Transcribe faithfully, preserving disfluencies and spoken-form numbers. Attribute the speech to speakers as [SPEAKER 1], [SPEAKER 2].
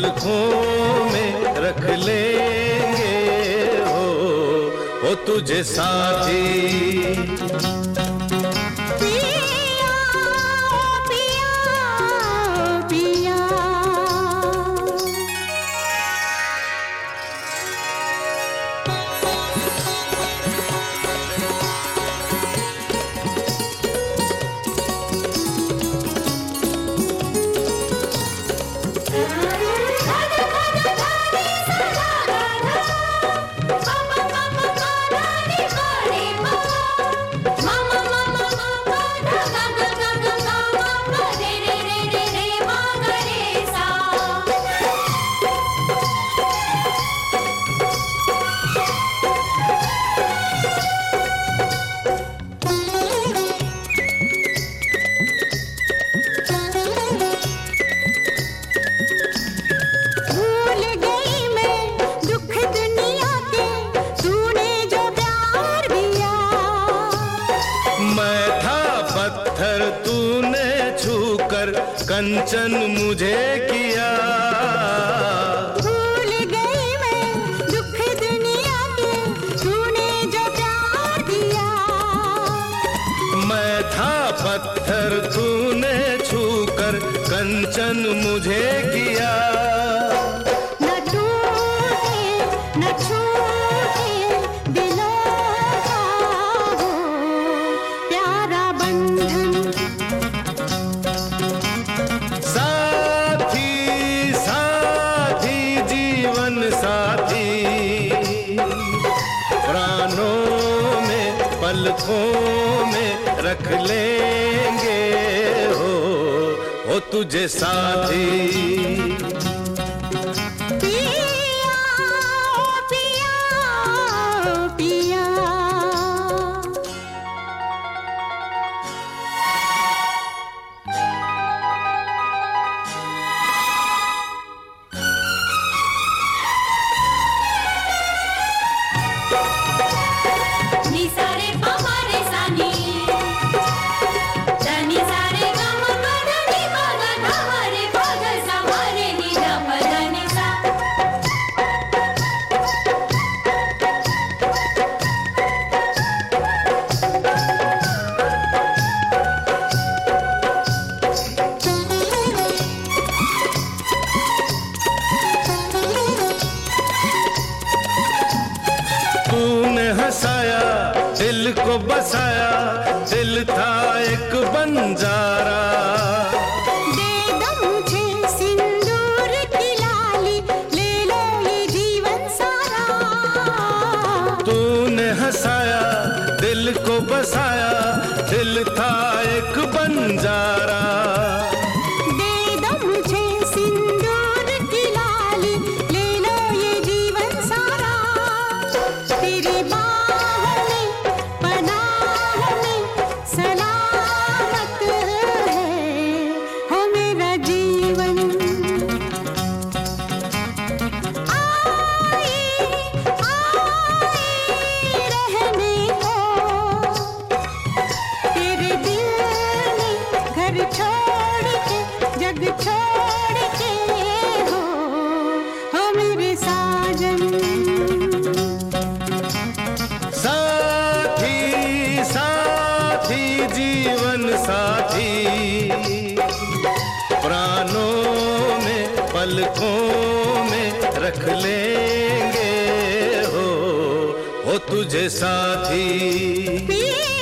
[SPEAKER 1] पलकों में रख लेंगे हो, हो तुझे साथी। पत्थर तूने छूकर कंचन मुझे किया।
[SPEAKER 2] भूल गई मैं दुख दुनिया के, तूने जो प्यार दिया।
[SPEAKER 1] मैं था पत्थर तूने छूकर कंचन मुझे किया।
[SPEAKER 2] न टूटे न छूटे दिलों का वो प्यारा बंधन।
[SPEAKER 1] साथी साथी जीवन साथी, प्राणों में पलकों में रख लेंगे हो, हो तुझे साथी। तूने हंसाया दिल को बसाया, दिल था एक बंजारा।
[SPEAKER 2] दे दो मुझे सिंदूर की लाली, ले लो ये जीवन सारा।
[SPEAKER 1] तूने हंसाया दिल को बसाया, दिल था एक बंजारा।
[SPEAKER 2] दे दो मुझे सिंदूर की लाली, ले लो ये जीवन सारा। तेरी बाहों में पनाह में सलामत है हो मेरा जीवन। आए आए रहने को, तेरे दिल में घर छोड़ के जग छोड़ के हो, हो मेरे साजन।
[SPEAKER 1] साथी साथी जीवन साथी, प्राणों में पलकों में रख लेंगे हो, हो तुझे साथी।